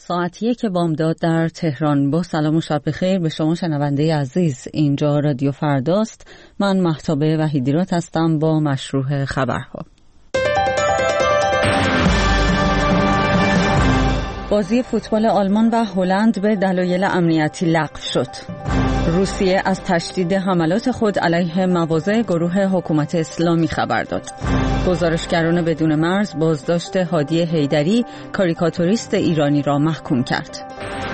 ساعت 1 بامداد در تهران. با سلام و شب بخیر به شما شنونده عزیز. اینجا رادیو فرداست. من مهتابه وحیدیرات هستم با مشروع خبرها. بازی فوتبال آلمان و هلند به دلایل امنیتی لغو شد. روسیه از تشدید حملات خود علیه مواضع گروه حکومت اسلامی خبر داد. گزارشگران بدون مرز بازداشت هادی حیدری کاریکاتوریست ایرانی را محکوم کرد.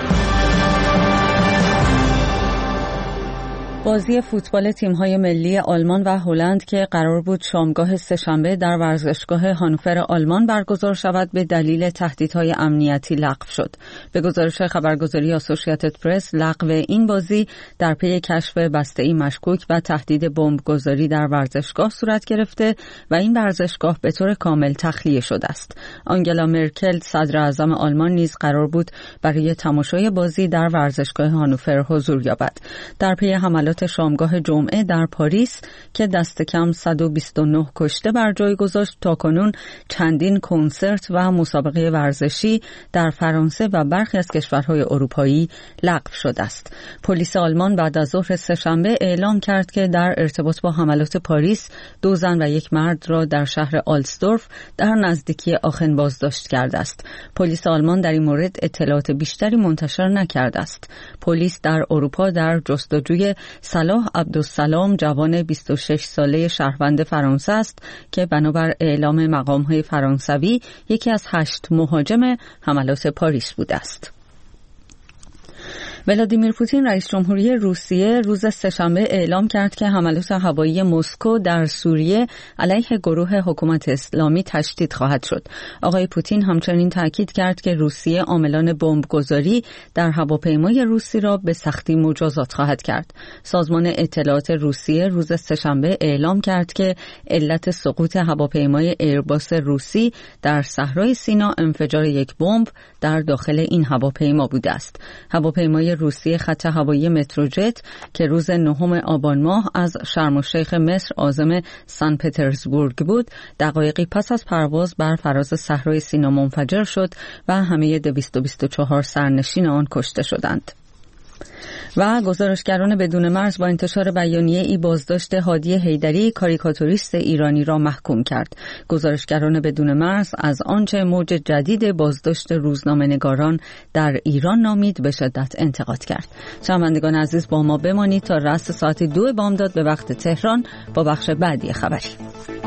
بازی فوتبال تیم‌های ملی آلمان و هلند که قرار بود شامگاه سه‌شنبه در ورزشگاه هانوفر آلمان برگزار شود به دلیل تهدیدهای امنیتی لغو شد. به گزارش خبرگزاری آسوشییتد پرس، لغو این بازی در پی کشف بسته‌ای مشکوک و تهدید بمبگذاری در ورزشگاه صورت گرفته و این ورزشگاه به طور کامل تخلیه شده است. آنگلا مرکل صدر اعظم آلمان نیز قرار بود برای تماشای بازی در ورزشگاه هانوفر حضور یابد. در پی حملات شامگاه جمعه در پاریس که دست کم 129 کشته بر جای گذاشت، تاکنون چندین کنسرت و مسابقه ورزشی در فرانسه و برخی از کشورهای اروپایی لغو شده است. پلیس آلمان بعد از ظهر سه‌شنبه اعلام کرد که در ارتباط با حملات پاریس 2 زن و 1 مرد را در شهر آلسدورف در نزدیکی آخن بازداشت کرده است. پلیس آلمان در این مورد اطلاعات بیشتری منتشر نکرده است. پلیس در اروپا در جستجوی صلاح عبدالسلام، جوان 26 ساله شهروند فرانسه است که بنابر اعلام مقام‌های فرانسوی یکی از 8 مهاجم حملات پاریس بوده است. ولادیمیر پوتین رئیس جمهوری روسیه روز سه‌شنبه اعلام کرد که حملات هوایی مسکو در سوریه علیه گروه حکومت اسلامی تشدید خواهد شد. آقای پوتین همچنین تاکید کرد که روسیه عاملان بمبگذاری در هواپیمای روسی را به سختی مجازات خواهد کرد. سازمان اطلاعات روسیه روز سه‌شنبه اعلام کرد که علت سقوط هواپیمای ایرباس روسی در صحرای سینا انفجار یک بمب در داخل این هواپیما بوده است. هواپیمای روسیه خط هوایی متروجت که روز 9 آبان ماه از شرم الشیخ مصر عازم سن پترزبورگ بود، دقایقی پس از پرواز بر فراز صحرای سینا منفجر شد و همه 224 سرنشین آن کشته شدند. و گزارشگران بدون مرز با انتشار بیانیه‌ای بازداشت هادی حیدری کاریکاتوریست ایرانی را محکوم کرد. گزارشگران بدون مرز از آنچه موج جدید بازداشت روزنامه‌نگاران در ایران نامید به شدت انتقاد کرد. شنوندگان عزیز، با ما بمانید تا رأس ساعت 2 بامداد به وقت تهران با بخش بعدی خبری.